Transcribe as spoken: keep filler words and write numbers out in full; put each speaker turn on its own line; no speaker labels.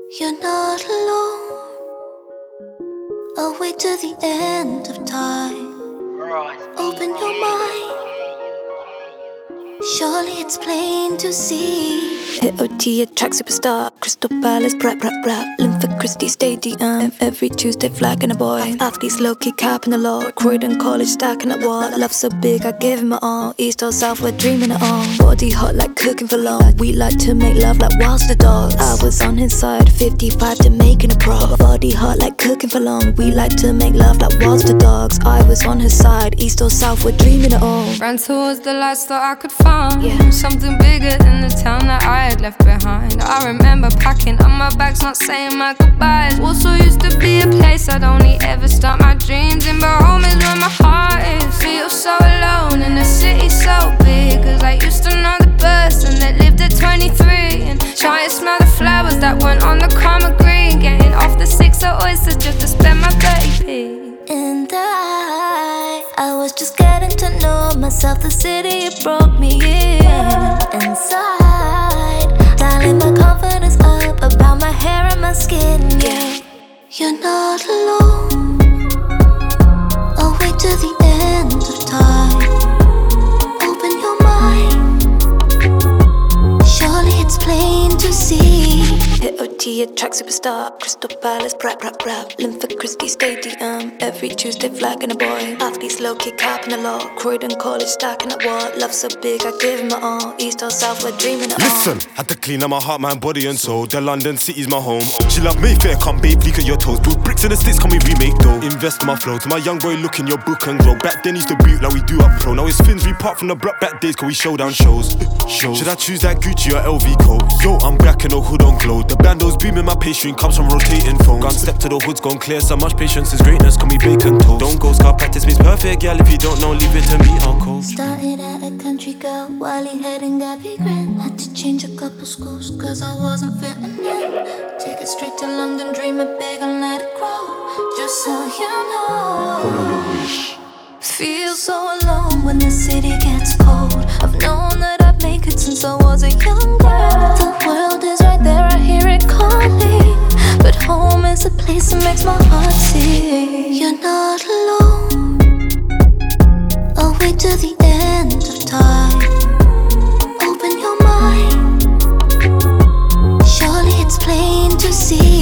You're not alone. Awake to the end of time. Open your mind. Surely it's plain to see. Hit O T, a track superstar. Crystal Palace, rap, rap, rap. Linford Christie Stadium. Every Tuesday, flagging a boy. Athletes low-key capping the law. Croydon College stacking the wall. Love so big, I give him it all. East or south, we're dreaming it all. Body hot like cooking for long. We like to make love like whilst the dogs. I was on his side, fifty-five to making a pro. Body hot like cooking for long. We like to make love like whilst the dogs. I was on his side, east or south, we're dreaming it all.
Ran towards the lights that I could find.
Yeah.
Something bigger than the town that I had left behind. I remember packing up my bags, not saying my goodbyes. Also used to be a place I'd only ever start my dreams in, but home is where my heart is. Feel so alone in a city so big, cause I used to know the person that lived at twenty-three, and try and smell the flowers that went on the karma green. Getting off the six of oysters just to spend my thirty p.
And I, I was just getting to know myself. The city, it broke me in inside, dialing my confidence up about my hair and my skin, yeah. You're not alone. Awake to the end of time. Open your mind. Surely it's plain to see. Hit O T, a track superstar. Crystal Palace, rap, rap, rap. Linford Christie Stadium. Every Tuesday, flagging a boy. Athletes low-key capping the law. Croydon College stacking the wall. Love so big, I give him it all. East or south, we're dreaming it all.
Listen, had to clean up my heart, mind, body and soul. The London city's my home. She love Mayfair, come babe, leak at your toes. Put bricks in the sticks, can we remake though? Invest in my flow, to my young boy, look in your book and grow. Back then used to boot like we do up pro. Now it's fins, we part from the block back days, cause we show down shows. shows. Should I choose that Gucci or L V coat? Yo, I'm back and no hood on glow. The bando's beaming, my pastry comes from rotating phones. Gone step to the hood's gone clear, so much patience is greatness, can we bacon toast? Don't go scar practice makes perfect, girl, if you don't know, leave it to me, I'll coach.
Started at a country girl, Wally head and Gabby Grant. Had to change a couple schools, cause I wasn't fitting in. Take it straight to London, dream it big and let it grow. Just so you know. Feel so alone when the city gets cold. I've known that I'd make it since I was a young girl. The world is right there, I hear it calling, but home is a place that makes my heart sing. You're not alone. Awake to the end of time. Open your mind. Surely it's plain to see.